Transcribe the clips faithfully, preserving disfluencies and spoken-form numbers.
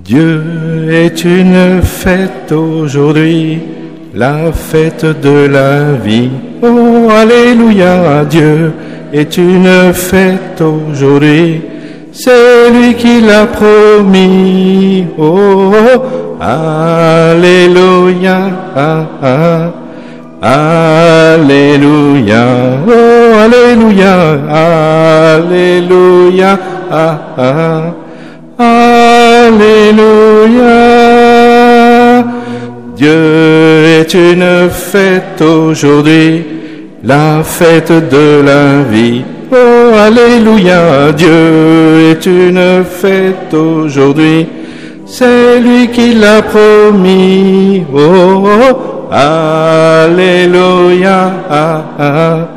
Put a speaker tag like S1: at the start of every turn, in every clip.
S1: Dieu est une fête aujourd'hui, la fête de la vie. Oh, alléluia, Dieu est une fête aujourd'hui, c'est lui qui l'a promis. Oh, oh, alléluia, ah, ah, alléluia, oh, alléluia, alléluia, ah, ah, alléluia. Dieu est une fête aujourd'hui, la fête de la vie. Oh, alléluia, Dieu est une fête aujourd'hui, c'est lui qui l'a promis. Oh, oh, alléluia, ah, ah,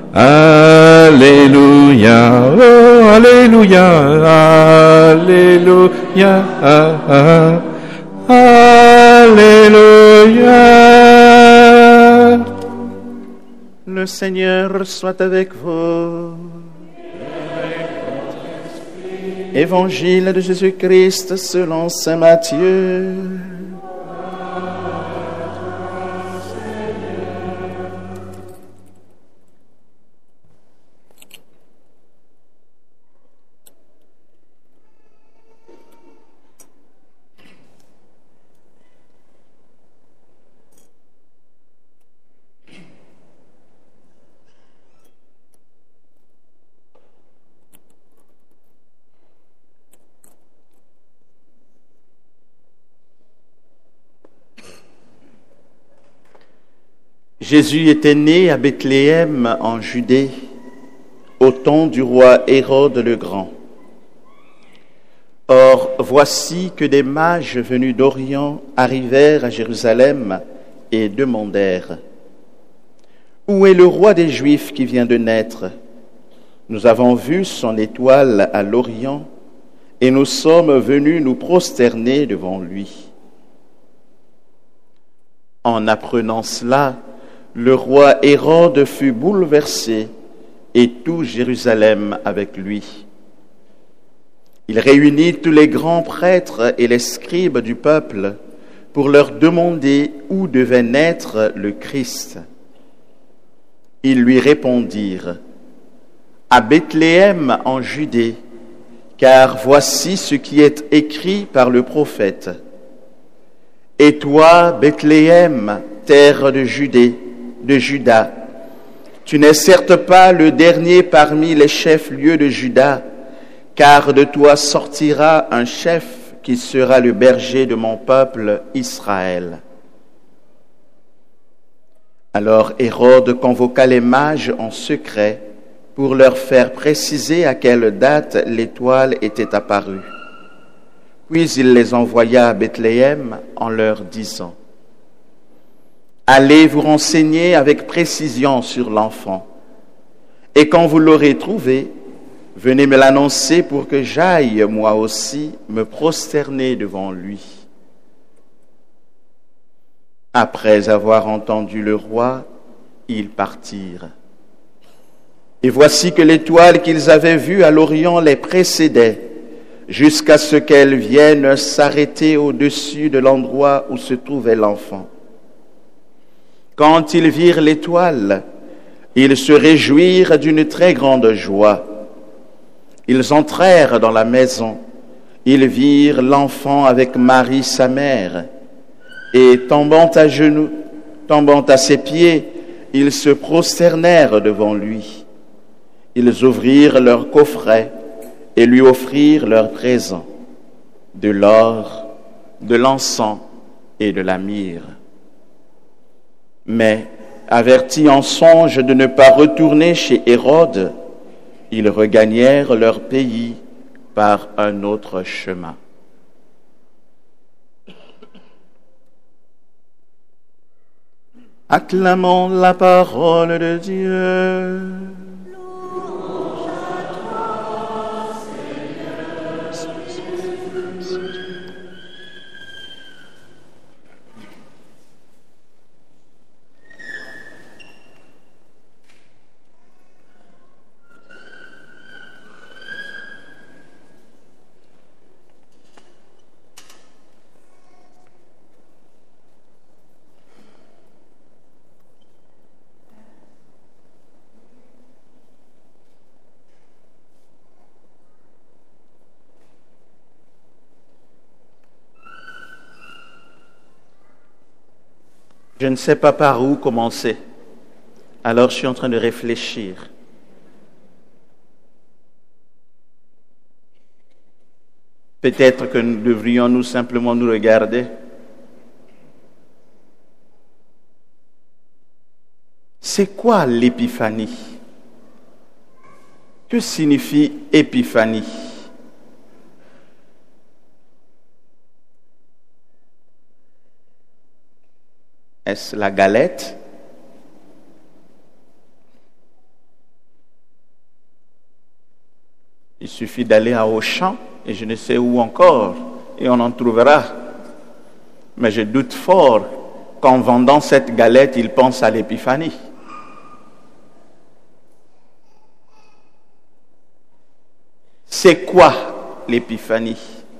S1: alléluia, oh, alléluia, alléluia, ah, ah, alléluia.
S2: Le Seigneur soit avec vous. Évangile de Jésus-Christ selon saint Matthieu. Jésus était né à Bethléem en Judée, au temps du roi Hérode le Grand. Or, voici que des mages venus d'Orient arrivèrent à Jérusalem et demandèrent « Où est le roi des Juifs qui vient de naître? Nous avons vu son étoile à l'Orient et nous sommes venus nous prosterner devant lui. » En apprenant cela, le roi Hérode fut bouleversé et tout Jérusalem avec lui. Il réunit tous les grands prêtres et les scribes du peuple pour leur demander où devait naître le Christ. Ils lui répondirent « À Bethléem en Judée, car voici ce qui est écrit par le prophète. Et toi, Bethléem, terre de Judée, de Juda, tu n'es certes pas le dernier parmi les chefs-lieux de Juda, car de toi sortira un chef qui sera le berger de mon peuple Israël. » Alors Hérode convoqua les mages en secret pour leur faire préciser à quelle date l'étoile était apparue. Puis il les envoya à Bethléem en leur disant « Allez vous renseigner avec précision sur l'enfant, et quand vous l'aurez trouvé, venez me l'annoncer pour que j'aille, moi aussi, me prosterner devant lui. » Après avoir entendu le roi, ils partirent. Et voici que l'étoile qu'ils avaient vue à l'Orient les précédait, jusqu'à ce qu'elle vienne s'arrêter au-dessus de l'endroit où se trouvait l'enfant. Quand ils virent l'étoile, ils se réjouirent d'une très grande joie. Ils entrèrent dans la maison, ils virent l'enfant avec Marie sa mère, et tombant à genoux, tombant à ses pieds, ils se prosternèrent devant lui. Ils ouvrirent leurs coffrets et lui offrirent leurs présents, de l'or, de l'encens et de la myrrhe. Mais, avertis en songe de ne pas retourner chez Hérode, ils regagnèrent leur pays par un autre chemin. Acclamons la parole de Dieu. Je ne sais pas par où commencer. Alors je suis en train de réfléchir. Peut-être que nous devrions nous simplement nous regarder. C'est quoi l'épiphanie? Que signifie épiphanie? Est-ce la galette? Il suffit d'aller à Auchan, et je ne sais où encore, et on en trouvera. Mais je doute fort qu'en vendant cette galette, il pense à l'épiphanie. C'est quoi l'épiphanie?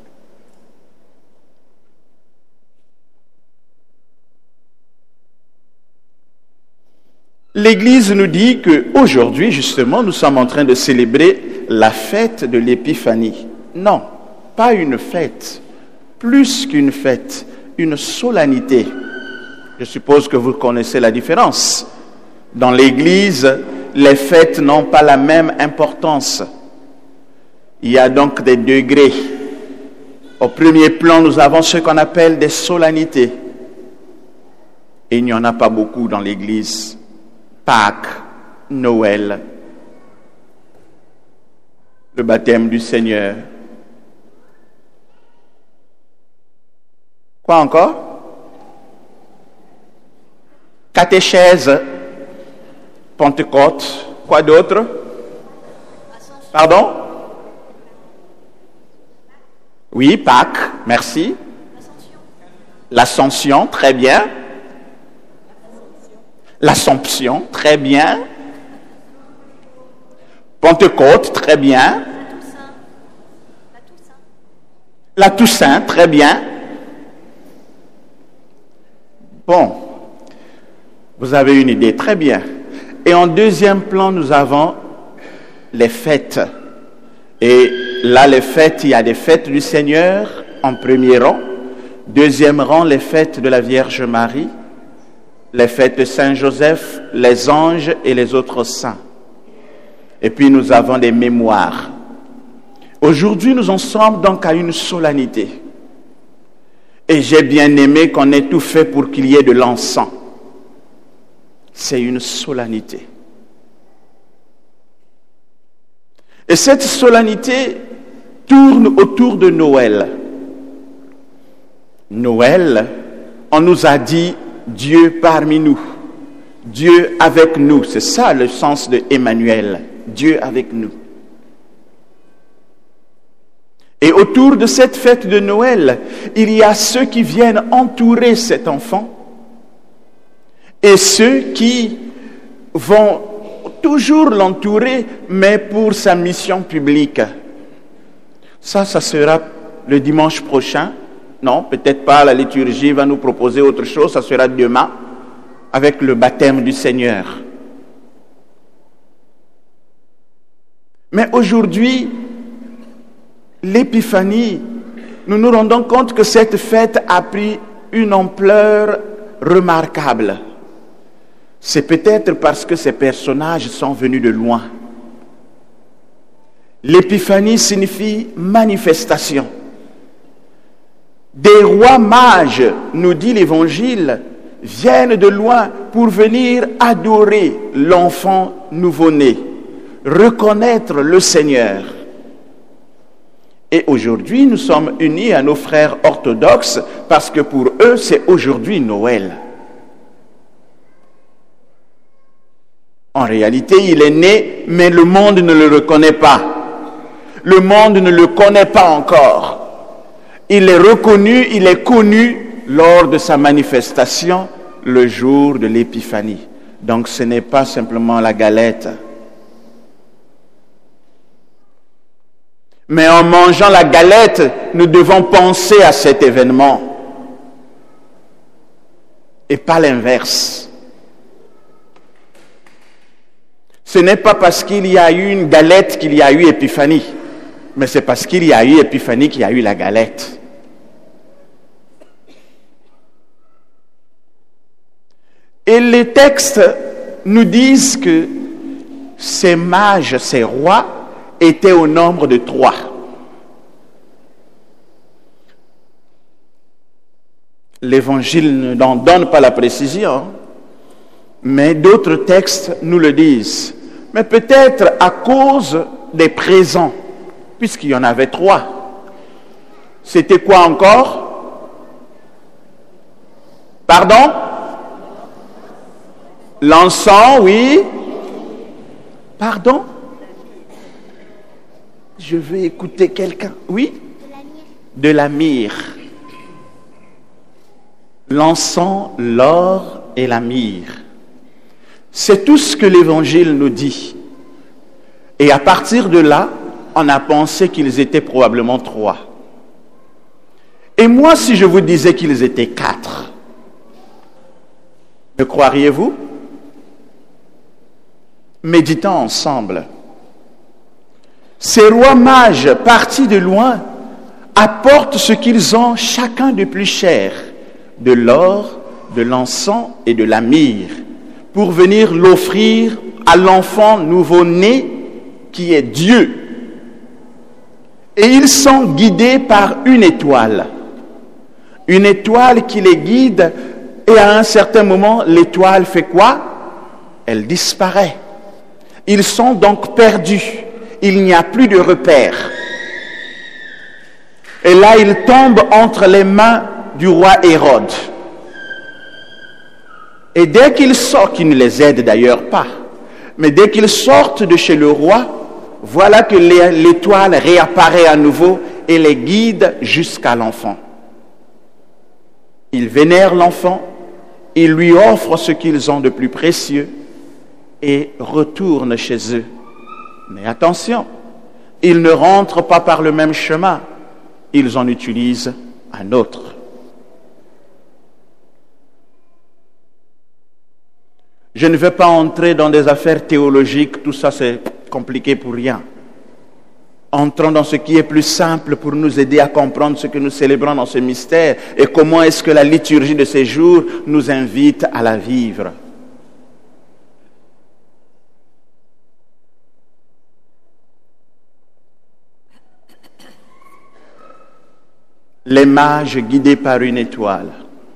S2: L'Église nous dit qu'aujourd'hui, justement, nous sommes en train de célébrer la fête de l'épiphanie. Non, pas une fête, plus qu'une fête, une solennité. Je suppose que vous connaissez la différence. Dans l'Église, les fêtes n'ont pas la même importance. Il y a donc des degrés. Au premier plan, nous avons ce qu'on appelle des solennités. Et il n'y en a pas beaucoup dans l'Église. Pâques, Noël, le baptême du Seigneur. Quoi encore? Catéchèse, Pentecôte, quoi d'autre? Pardon? Oui, Pâques, merci. L'Ascension, très bien. L'Assomption, très bien. Pentecôte, très bien. La Toussaint, très bien. Bon, vous avez une idée, très bien. Et en deuxième plan, nous avons les fêtes. Et là, les fêtes, il y a des fêtes du Seigneur en premier rang. Deuxième rang, les fêtes de la Vierge Marie. Les fêtes de Saint-Joseph, les anges et les autres saints. Et puis nous avons des mémoires. Aujourd'hui, nous en sommes donc à une solennité. Et j'ai bien aimé qu'on ait tout fait pour qu'il y ait de l'encens. C'est une solennité. Et cette solennité tourne autour de Noël. Noël, on nous a dit Dieu parmi nous, Dieu avec nous. C'est ça le sens de Emmanuel, Dieu avec nous. Et autour de cette fête de Noël, il y a ceux qui viennent entourer cet enfant et ceux qui vont toujours l'entourer, mais pour sa mission publique. Ça, ça sera le dimanche prochain. Non, peut-être pas, la liturgie va nous proposer autre chose, ça sera demain, avec le baptême du Seigneur. Mais aujourd'hui, l'épiphanie, nous nous rendons compte que cette fête a pris une ampleur remarquable. C'est peut-être parce que ces personnages sont venus de loin. L'épiphanie signifie manifestation. Des rois mages, nous dit l'Évangile, viennent de loin pour venir adorer l'enfant nouveau-né, reconnaître le Seigneur. Et aujourd'hui, nous sommes unis à nos frères orthodoxes parce que pour eux, c'est aujourd'hui Noël. En réalité, il est né, mais le monde ne le reconnaît pas. Le monde ne le connaît pas encore. Il est reconnu, il est connu lors de sa manifestation le jour de l'épiphanie. Donc ce n'est pas simplement la galette. Mais en mangeant la galette, nous devons penser à cet événement. Et pas l'inverse. Ce n'est pas parce qu'il y a eu une galette qu'il y a eu épiphanie. Mais c'est parce qu'il y a eu épiphanie qu'il y a eu la galette. Et les textes nous disent que ces mages, ces rois, étaient au nombre de trois. L'Évangile n'en donne pas la précision, mais d'autres textes nous le disent. Mais peut-être à cause des présents, puisqu'il y en avait trois. C'était quoi encore? Pardon? L'encens, oui. Pardon? Je veux écouter quelqu'un. Oui? De la myrrhe. L'encens, l'or et la myrrhe. C'est tout ce que l'Évangile nous dit. Et à partir de là, on a pensé qu'ils étaient probablement trois. Et moi, si je vous disais qu'ils étaient quatre, me croiriez-vous? Méditons ensemble. Ces rois mages, partis de loin, apportent ce qu'ils ont chacun de plus cher, de l'or, de l'encens et de la myrrhe, pour venir l'offrir à l'enfant nouveau-né qui est Dieu. Et ils sont guidés par une étoile. Une étoile qui les guide, et à un certain moment, l'étoile fait quoi? Elle disparaît. Ils sont donc perdus. Il n'y a plus de repère. Et là, ils tombent entre les mains du roi Hérode. Et dès qu'ils sortent, qui ne les aide d'ailleurs pas, mais dès qu'ils sortent de chez le roi, voilà que l'étoile réapparaît à nouveau et les guide jusqu'à l'enfant. Ils vénèrent l'enfant, ils lui offrent ce qu'ils ont de plus précieux et retournent chez eux. Mais attention, ils ne rentrent pas par le même chemin, ils en utilisent un autre. Je ne vais pas entrer dans des affaires théologiques, tout ça c'est compliqué pour rien. Entrons dans ce qui est plus simple pour nous aider à comprendre ce que nous célébrons dans ce mystère et comment est-ce que la liturgie de ces jours nous invite à la vivre. Les mages guidés par une étoile.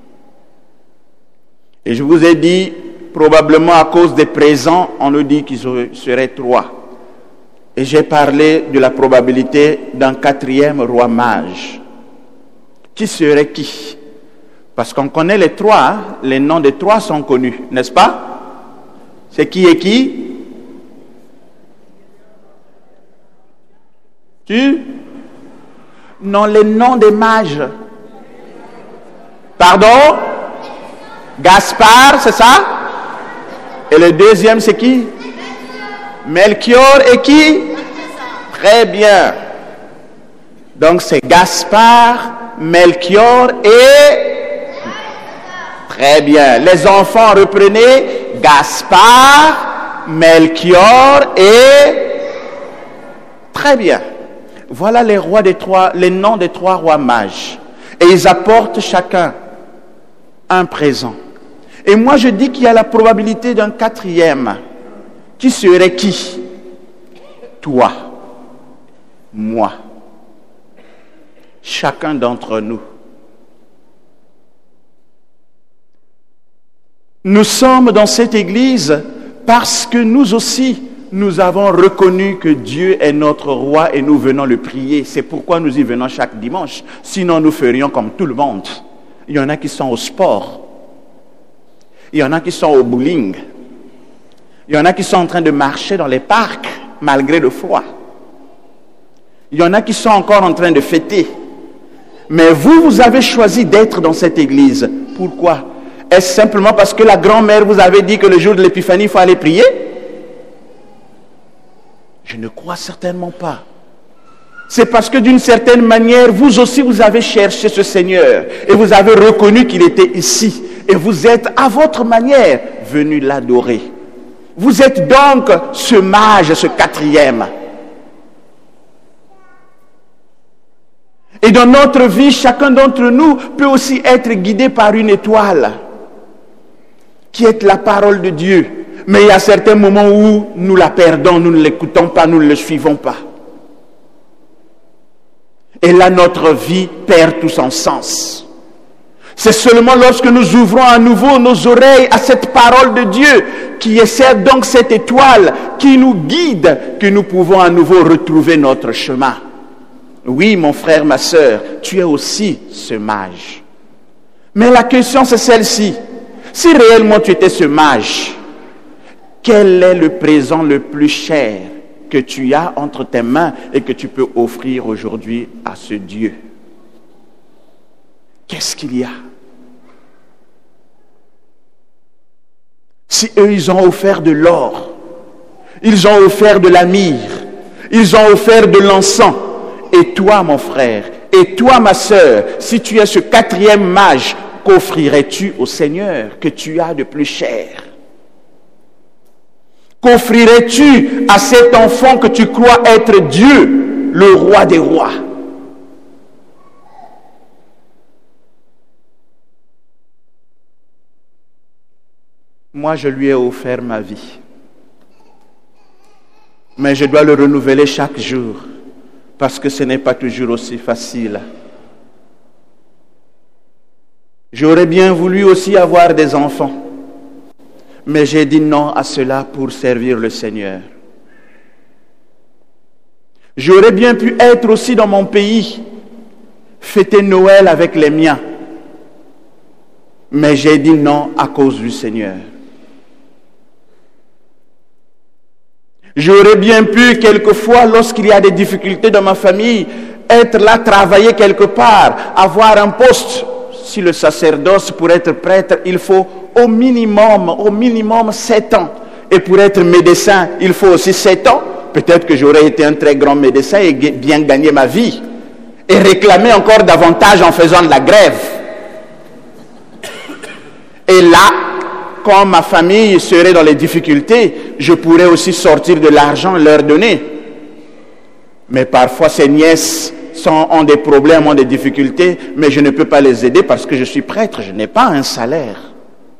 S2: Et je vous ai dit, probablement à cause des présents, on nous dit qu'ils seraient trois. Et j'ai parlé de la probabilité d'un quatrième roi mage. Qui serait qui? Parce qu'on connaît les trois, hein? Les noms des trois sont connus, n'est-ce pas? C'est qui et qui? Tu? Non, les noms des mages. Pardon? Gaspard, c'est ça? Et le deuxième, c'est qui? Melchior et qui? Très bien. Donc c'est Gaspard, Melchior et... Très bien. Les enfants, reprenez. Gaspard, Melchior et... Très bien. Voilà les rois des trois, les noms des trois rois mages. Et ils apportent chacun un présent. Et moi je dis qu'il y a la probabilité d'un quatrième. Qui serait qui? Toi, moi, chacun d'entre nous. Nous sommes dans cette église parce que nous aussi, nous avons reconnu que Dieu est notre roi et nous venons le prier. C'est pourquoi nous y venons chaque dimanche. Sinon, nous ferions comme tout le monde. Il y en a qui sont au sport. Il y en a qui sont au bowling. Il y en a qui sont en train de marcher dans les parcs malgré le froid. Il y en a qui sont encore en train de fêter. Mais vous, vous avez choisi d'être dans cette église. Pourquoi? Est-ce simplement parce que la grand-mère vous avait dit que le jour de l'épiphanie, il faut aller prier? Je ne crois certainement pas. C'est parce que d'une certaine manière, vous aussi, vous avez cherché ce Seigneur et vous avez reconnu qu'il était ici. Et vous êtes, à votre manière, venu l'adorer. Vous êtes donc ce mage, ce quatrième. Et dans notre vie, chacun d'entre nous peut aussi être guidé par une étoile. qui est la parole de Dieu. Mais il y a certains moments où nous la perdons, nous ne l'écoutons pas, nous ne le suivons pas. Et là, notre vie perd tout son sens. C'est seulement lorsque nous ouvrons à nouveau nos oreilles à cette parole de Dieu, qui est donc cette étoile qui nous guide, que nous pouvons à nouveau retrouver notre chemin. Oui, mon frère, ma sœur, tu es aussi ce mage. Mais la question, c'est celle-ci. Si réellement tu étais ce mage, quel est le présent le plus cher que tu as entre tes mains et que tu peux offrir aujourd'hui à ce Dieu? Qu'est-ce qu'il y a? Si eux, ils ont offert de l'or, ils ont offert de la myrrhe, ils ont offert de l'encens, et toi, mon frère, et toi, ma sœur, si tu es ce quatrième mage, qu'offrirais-tu au Seigneur que tu as de plus cher? Qu'offrirais-tu à cet enfant que tu crois être Dieu, le roi des rois? Moi, je lui ai offert ma vie. Mais je dois le renouveler chaque jour, parce que ce n'est pas toujours aussi facile. J'aurais bien voulu aussi avoir des enfants, mais j'ai dit non à cela pour servir le Seigneur. J'aurais bien pu être aussi dans mon pays, fêter Noël avec les miens, mais j'ai dit non à cause du Seigneur. J'aurais bien pu, quelquefois, lorsqu'il y a des difficultés dans ma famille, être là, travailler quelque part, avoir un poste. Si le sacerdoce, pour être prêtre, il faut au minimum, au minimum sept ans. Et pour être médecin, il faut aussi sept ans. Peut-être que j'aurais été un très grand médecin et bien gagné ma vie. Et réclamer encore davantage en faisant de la grève. Et là, quand ma famille serait dans les difficultés, je pourrais aussi sortir de l'argent et leur donner. Mais parfois, ces nièces sont, ont des problèmes, ont des difficultés, mais je ne peux pas les aider parce que je suis prêtre, je n'ai pas un salaire.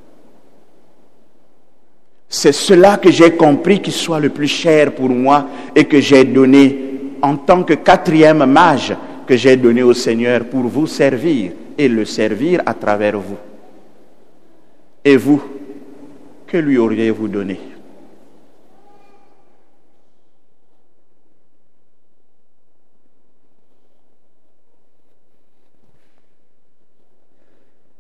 S2: C'est cela que j'ai compris qui soit le plus cher pour moi et que j'ai donné en tant que quatrième mage que j'ai donné au Seigneur pour vous servir et le servir à travers vous. Et vous, que lui auriez-vous donné?